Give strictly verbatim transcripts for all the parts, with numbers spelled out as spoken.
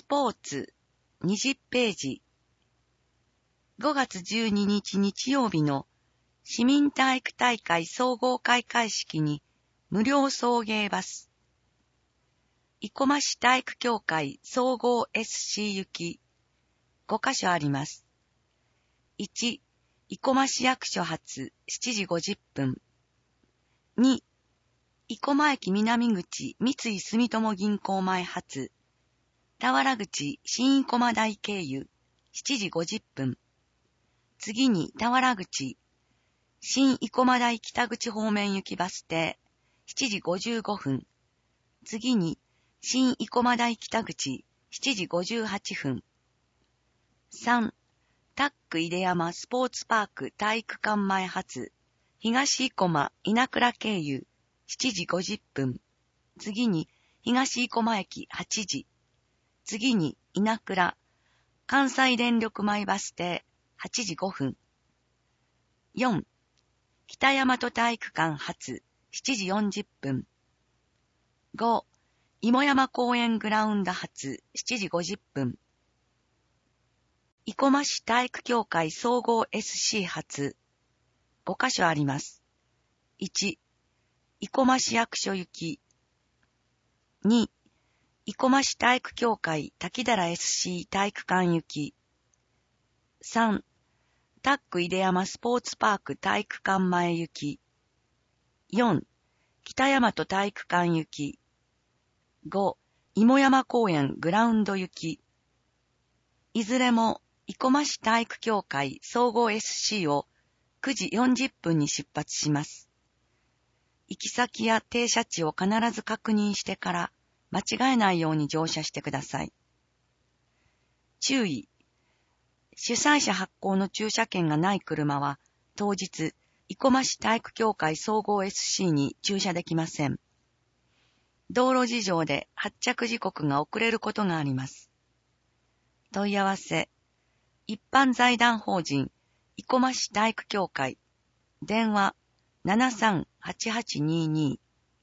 ポーツにじゅっページ。ごがつじゅうににち日曜日の市民体育大会総合開会式に無料送迎バス。生駒市体育協会総合 エスシー 行きごかしょあります。いち、生駒市役所発しちじごじゅっぷん。に、生駒駅南口三井住友銀行前発田原口新生駒台経由しちじごじゅっぷん。次に田原口新生駒台北口方面行きバス停しちじごじゅうごふん。次に新生駒台北口しちじごじゅうはっぷん。さん、タック出山スポーツパーク体育館前発東生駒稲倉経由しちじごじゅっぷん。次に東生駒駅はちじ。次に稲倉関西電力前バス停はちじごふん。よん、北大和体育館発しちじよんじゅっぷん。ご、芋山公園グラウンド発しちじごじゅっぷん。生駒市体育協会総合 エスシー 発ごかしょあります。いち、生駒市役所行き。に、生駒市体育協会滝寺 エスシー 体育館行き。さん、タック出山スポーツパーク体育館前行き。よん、北大和体育館行き。ご、芋山公園グラウンド行き。いずれも生駒市体育協会総合 エスシー をくじよんじゅっぷんに出発します。行き先や停車地を必ず確認してから間違えないように乗車してください。注意。主催者発行の駐車券がない車は当日生駒市体育協会総合 エスシー に駐車できません。道路事情で発着時刻が遅れることがあります。問い合わせ。一般財団法人生駒市体育協会電話 ななさんはちはちにーにー。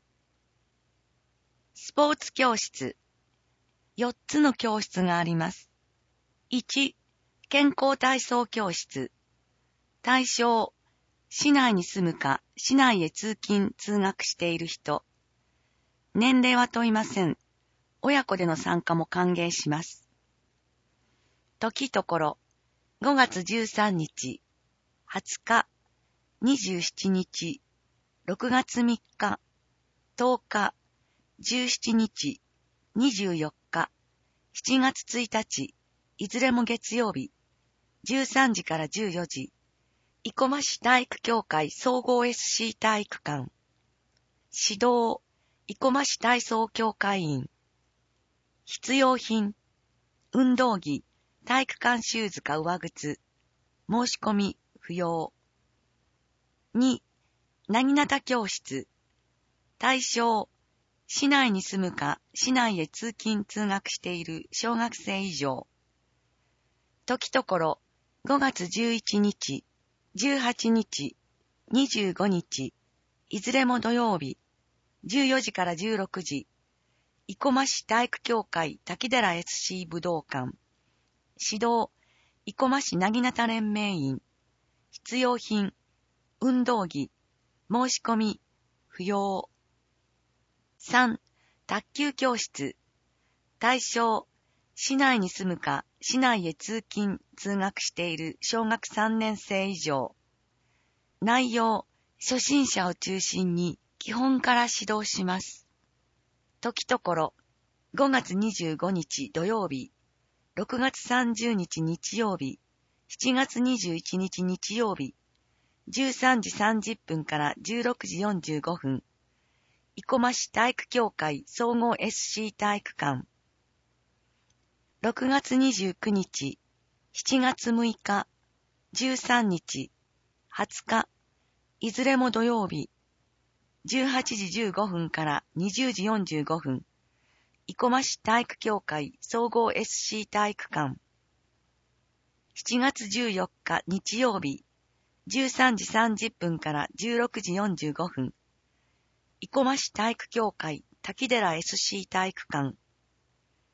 スポーツ教室。よっつの教室があります。いち、健康体操教室。対象、市内に住むか市内へ通勤通学している人。年齢は問いません。親子での参加も歓迎します。時ところ、ごがつじゅうさんにち、はつか、にじゅうしちにち、ろくがつみっか、とおか、じゅうしちにち、にじゅうよっか、しちがつついたち、いずれも月曜日、じゅうさんじからじゅうよじ、生駒市体育協会総合 エスシー 体育館。指導、生駒市体操協会員。必要品、運動着、体育館シューズか上靴。申し込み不要。に、なぎなた教室。対象、市内に住むか市内へ通勤通学している小学生以上。時ところ、ごがつじゅういちにち、じゅうはちにち、にじゅうごにち、いずれも土曜日、じゅうよじからじゅうろくじ、生駒市体育協会滝寺 エスシー 武道館。指導、生駒市なぎなた連盟員。必要品、運動着、申し込み、不要。さん、卓球教室。対象、市内に住むか市内へ通勤通学している小学さんねんせい以上。内容、初心者を中心に基本から指導します。時ところ、ごがつにじゅうごにち土曜日、ろくがつさんじゅうにち日曜日、しちがつにじゅういちにち日曜日、じゅうさんじさんじゅっぷんからじゅうろくじよんじゅうごふん、生駒市体育協会総合 エスシー 体育館。ろくがつにじゅうくにち、しちがつむいか、じゅうさんにち、はつか、いずれも土曜日、じゅうはちじじゅうごふんからにじゅうじよんじゅうごふん、生駒市体育協会総合 エスシー 体育館。しちがつじゅうよっか日曜日、じゅうさんじさんじゅっぷんからじゅうろくじよんじゅうごふん、生駒市体育協会滝寺 エスシー 体育館。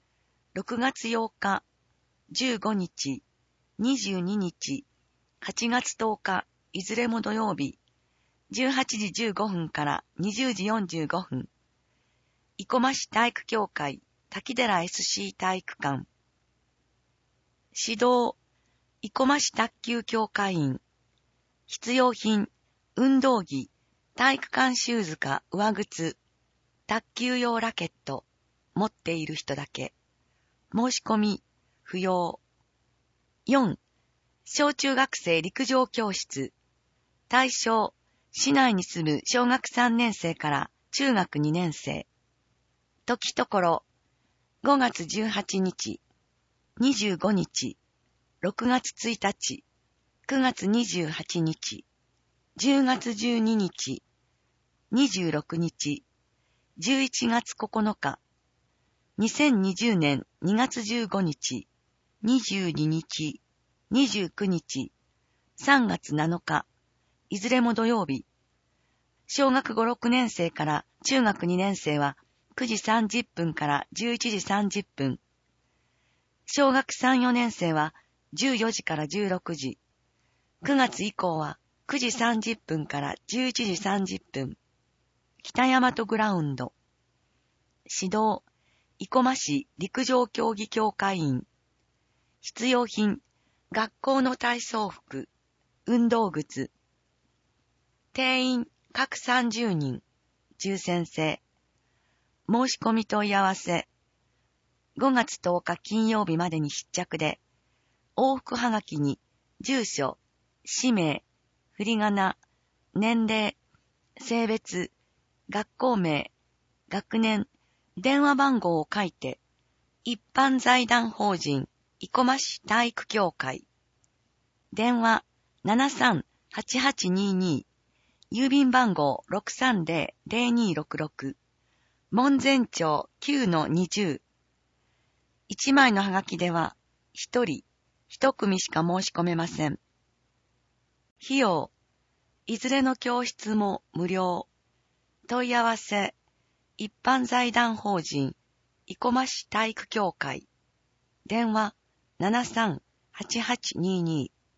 ろくがつようか、じゅうごにち、にじゅうににち、はちがつとおか、いずれも土曜日、じゅうはちじじゅうごふんからにじゅうじよんじゅうごふん、生駒市体育協会滝寺 エスシー 体育館。指導、生駒市卓球協会員。必要品、運動着、体育館シューズか上靴、卓球用ラケット、持っている人だけ。申し込み、不要。よん、小中学生陸上教室。対象、市内に住む小学さんねんせいから中学にねんせい。時ところ、ごがつじゅうはちにち、にじゅうごにち、ろくがつついたち、くがつにじゅうはちにち、じゅうがつじゅうににち、にじゅうろくにち、じゅういちがつここのか、にせんにじゅうねんにがつじゅうごにち、にじゅうににち、にじゅうくにち、さんがつなのか、いずれも土曜日。小学ご、ろくねんせいから中学にねんせいはくじさんじゅっぷんからじゅういちじさんじゅっぷん。小学さん、よねんせいはじゅうよじからじゅうろくじ。くがつ以降はくじさんじゅっぷんからじゅういちじさんじゅっぷん。北大和グラウンド。指導、生駒市陸上競技協会員。必要品、学校の体操服、運動靴。定員、各さんじゅうにん、抽選制。申し込み問い合わせ。ごがつとおか金曜日までに必着で、往復はがきに、住所、氏名、振り仮名、年齢、性別、学校名、学年、電話番号を書いて、一般財団法人、生駒市体育協会。電話、ななさんはちはちにーにー、郵便番号 ろくさんぜろぜろにーろくろく、門前町 きゅうのにじゅう。一枚のハガキでは、一人、一組しか申し込めません。費用、いずれの教室も無料。問い合わせ、一般財団法人、生駒市体育協会。電話、ななさんはちはちにーにー。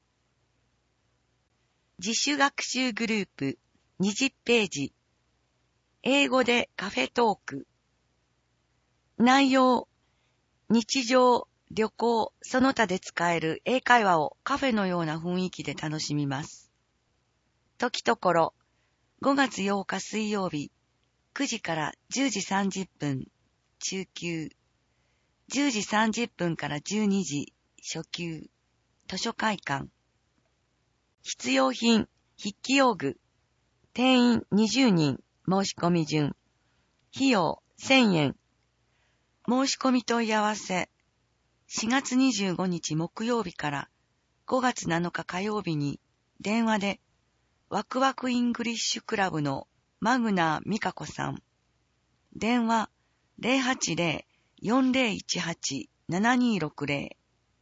自主学習グループにじゅっページ。英語でカフェトーク。内容、日常、旅行、その他で使える英会話をカフェのような雰囲気で楽しみます。時ところ、ごがつようか水曜日、くじからじゅうじさんじゅっぷん、中級。じゅうじさんじゅっぷんからじゅうにじ、初級。図書会館。必要品、筆記用具。定員にじゅうにん、申し込み順。費用せんえん。申し込み問い合わせ。しがつにじゅうごにち木曜日からごがつなのか火曜日に電話でワクワクイングリッシュクラブのマグナー美香子さん。電話 ゼロはちゼロ よんゼロいちはち ななにろくゼロ。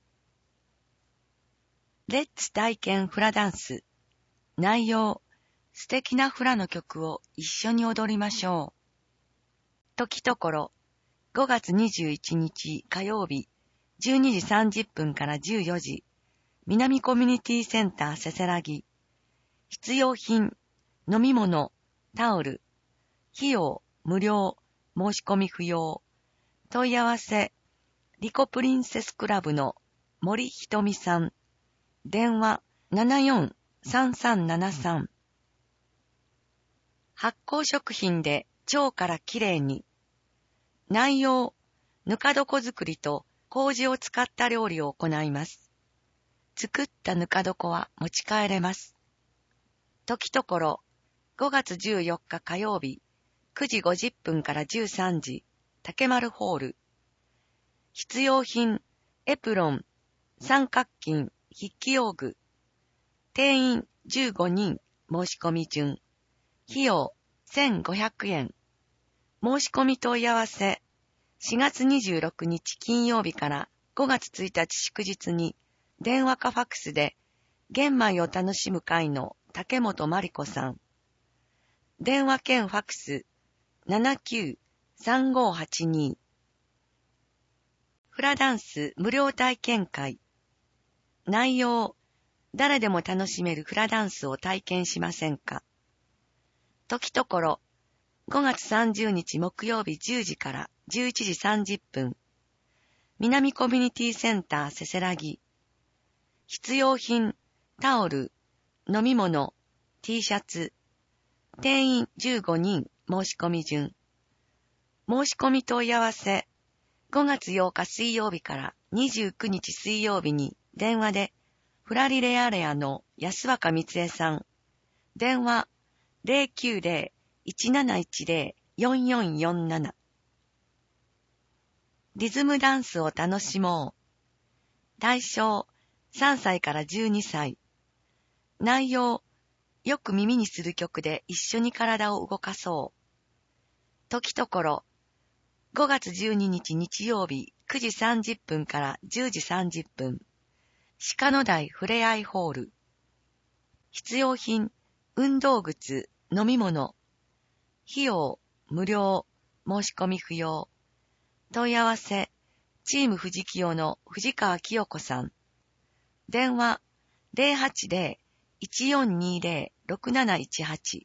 レッツ体験フラダンス。内容、素敵なフラの曲を一緒に踊りましょう。時ところ、ごがつにじゅういちにち火曜日、じゅうにじさんじゅっぷんからじゅうよじ、南コミュニティセンターせせらぎ。必要品、飲み物、タオル。費用、無料、申し込み不要。問い合わせ、リコプリンセスクラブの森ひとみさん。電話 ななよんさんさんななさん。発酵食品で腸からきれいに。内容、ぬか床作りと麹を使った料理を行います。作ったぬか床は持ち帰れます。時ところ、ごがつじゅうよっか火曜日、くじごじゅっぷんからじゅうさんじ、竹丸ホール。必要品、エプロン、三角巾、筆記用具。定員じゅうごにん、申し込み順。費用せんごひゃくえん。申し込み問い合わせ。しがつにじゅうろくにち金曜日からごがつついたち祝日に電話かファックスで玄米を楽しむ会の竹本真理子さん。電話兼ファックス ななきゅうさんごはちに。 フラダンス無料体験会。内容、誰でも楽しめるフラダンスを体験しませんか？時ところ、ごがつさんじゅうにち木曜日じゅうじからじゅういちじさんじゅっぷん。南コミュニティセンターせせらぎ。必要品、タオル、飲み物、T シャツ。定員じゅうごにん申し込み順。申し込み問い合わせ。ごがつようか水曜日からにじゅうくにち水曜日に電話でフラリレアレアの安若光恵さん。電話 ゼロきゅうゼロ いちなないちゼロ よんよんよんなな。リズムダンスを楽しもう。対象さんさいからじゅうにさい。内容、よく耳にする曲で一緒に体を動かそう。時ところ、ごがつじゅうににち日曜日くじさんじゅっぷんからじゅうじさんじゅっぷん。鹿野台ふれあいホール。必要品、運動靴、飲み物。費用、無料、申し込み不要。問い合わせ、チーム富士清の藤川清子さん。電話、ゼロはちゼロ いちよんにゼロ ろくなないちはち。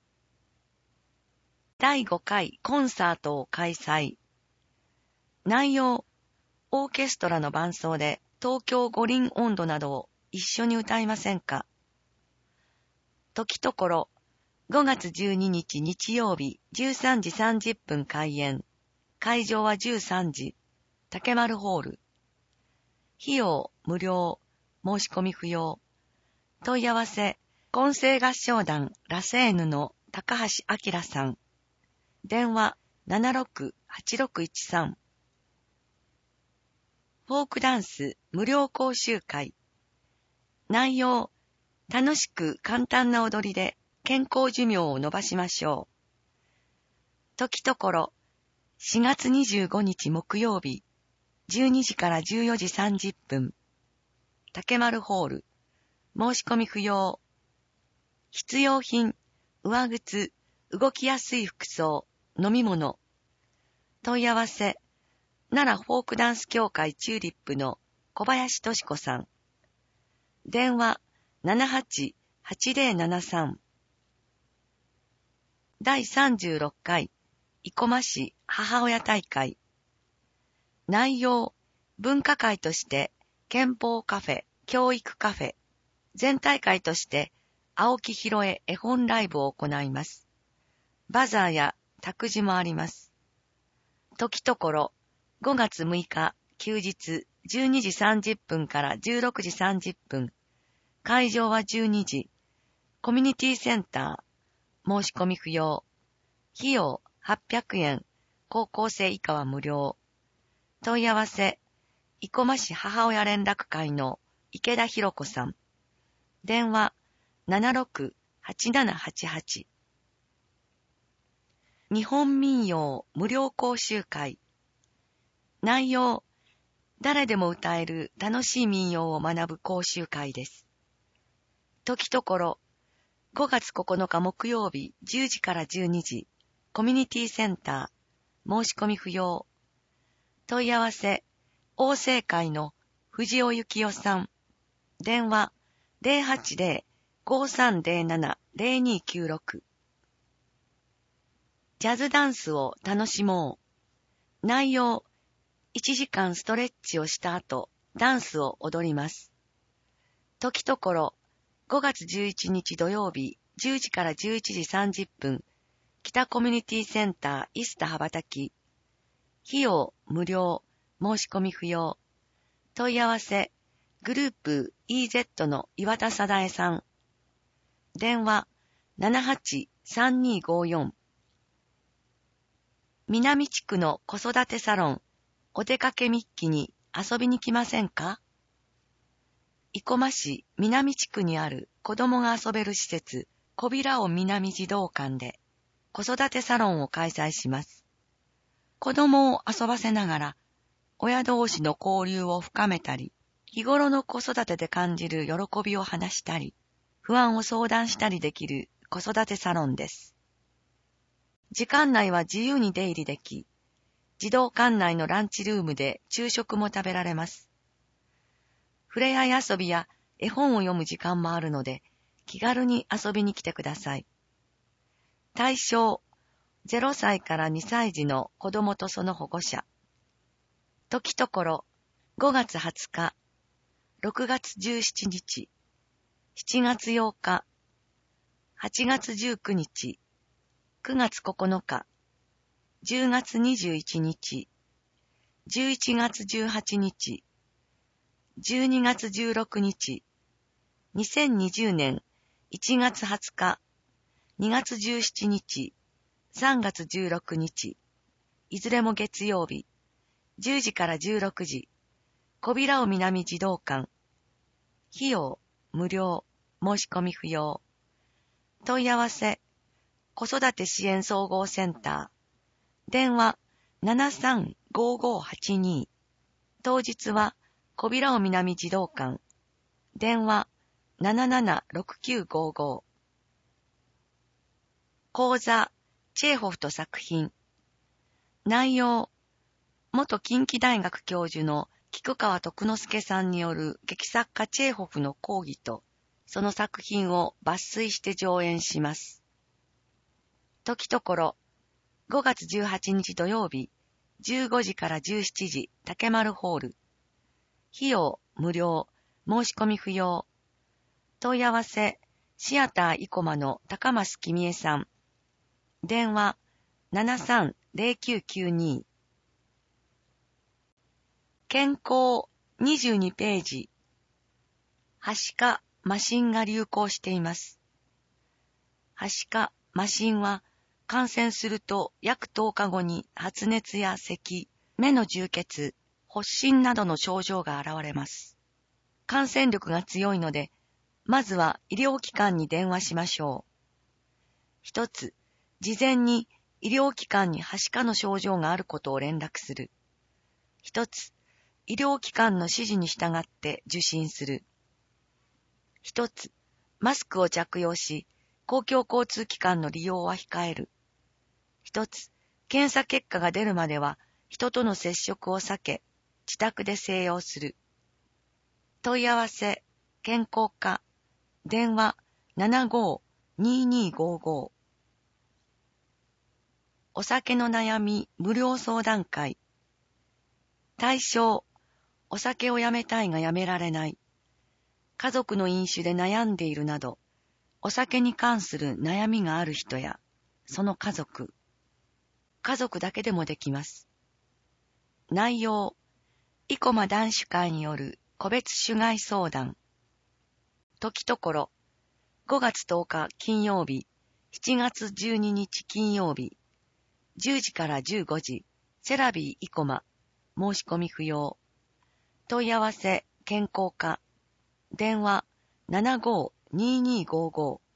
だいごかいコンサートを開催。内容、オーケストラの伴奏で東京五輪音頭などを一緒に歌いませんか？時ところ、ごがつじゅうににち日曜日じゅうさんじさんじゅっぷん開演。会場はじゅうさんじ。竹丸ホール。費用、無料、申し込み不要。問い合わせ、混声合唱団ラセーヌの高橋明さん。電話 ななろく はちろくいちさん。フォークダンス無料講習会。内容、楽しく簡単な踊りで健康寿命を伸ばしましょう。時ところ、しがつにじゅうごにち木曜日、じゅうにじからじゅうよじさんじゅっぷん。竹丸ホール。申し込み不要。必要品、上靴、動きやすい服装、飲み物。問い合わせ、奈良フォークダンス協会チューリップの小林敏子さん。電話 ななはち はちゼロななさん。だいさんじゅうろっかい生駒市母親大会。内容、文化会として憲法カフェ、教育カフェ、全体会として青木ひろえ絵本ライブを行います。バザーや託児もあります。時ところ、ごがつむいか休日じゅうにじさんじゅっぷんからじゅうろくじさんじゅっぷん。会場はじゅうにじ。コミュニティセンター。申し込み不要。費用はっぴゃくえん。高校生以下は無料。問い合わせ、生駒市母親連絡会の池田博子さん。電話 ななろく はちななはちはち。日本民謡無料講習会。内容、誰でも歌える楽しい民謡を学ぶ講習会です。時ところ、ごがつここのか木曜日じゅうじからじゅうにじ、コミュニティセンター、申し込み不要。問い合わせ、王政会の藤尾幸代さん。電話 ゼロはちゼロ ごさんゼロなな ゼロにきゅうろく。ジャズダンスを楽しもう。内容、いちじかんストレッチをした後、ダンスを踊ります。時ところ、ごがつじゅういちにち土曜日じゅうじからじゅういちじさんじゅっぷん、北コミュニティセンターイスタ羽ばたき。費用無料、申し込み不要。問い合わせ、グループ イーゼット の岩田貞恵さん。電話 ななはち さんにごよん。南地区の子育てサロン、お出かけ日記に遊びに来ませんか？生駒市南地区にある子供が遊べる施設、小平尾南児童館で子育てサロンを開催します。子供を遊ばせながら、親同士の交流を深めたり、日頃の子育てで感じる喜びを話したり、不安を相談したりできる子育てサロンです。時間内は自由に出入りでき、 児童館内のランチルームで昼食も食べられます。ふれあい遊びや絵本を読む時間もあるので、気軽に遊びに来てください。対象、ゼロさいからにさい児の子供とその保護者。時ところ、ごがつはつか、ろくがつじゅうしちにち、しちがつようか、はちがつじゅうくにち、くがつここのか、じゅうがつにじゅういちにち、じゅういちがつじゅうはちにち、じゅうにがつじゅうろくにち、にせんにじゅうねんいちがつはつか、にがつじゅうしちにち、さんがつじゅうろくにち、いずれも月曜日、じゅうじからじゅうろくじ、小平尾南児童館。費用、無料、申し込み不要。問い合わせ、子育て支援総合センター。電話、ななさんごーごーはちに。当日は、小平尾南児童館。電話、ななななろくきゅうごーごー。講座、チェーホフと作品。内容、元近畿大学教授の菊川徳之助さんによる劇作家チェーホフの講義と、その作品を抜粋して上演します。時ところ、ごがつじゅうはちにち土曜日、じゅうごじからじゅうしちじ、竹丸ホール。費用、無料、申し込み不要。問い合わせ、シアターイコマの高増君江さん。電話、ななさんぜろきゅうきゅうに。健康にじゅうにページ。はしか、麻疹が流行しています。はしか、麻疹は感染すると約とおかごに発熱や咳、目の充血、発疹などの症状が現れます。感染力が強いので、まずは医療機関に電話しましょう。一つ、事前に医療機関にはしかの症状があることを連絡する。一つ、医療機関の指示に従って受診する。一つ、マスクを着用し、公共交通機関の利用は控える。一つ、検査結果が出るまでは人との接触を避け、自宅で静養する。問い合わせ、健康課、電話 ななごーにーにーごーごー。お酒の悩み無料相談会。対象、お酒をやめたいがやめられない。家族の飲酒で悩んでいるなど、お酒に関する悩みがある人や、その家族。家族だけでもできます。内容、生駒男子会による個別主害相談。時ところ、ごがつとおか金曜日、しちがつじゅうににち金曜日、じゅうじからじゅうごじ、セラビー生駒、申し込み不要。問い合わせ、健康課、電話 ななごーにーにーごーごー。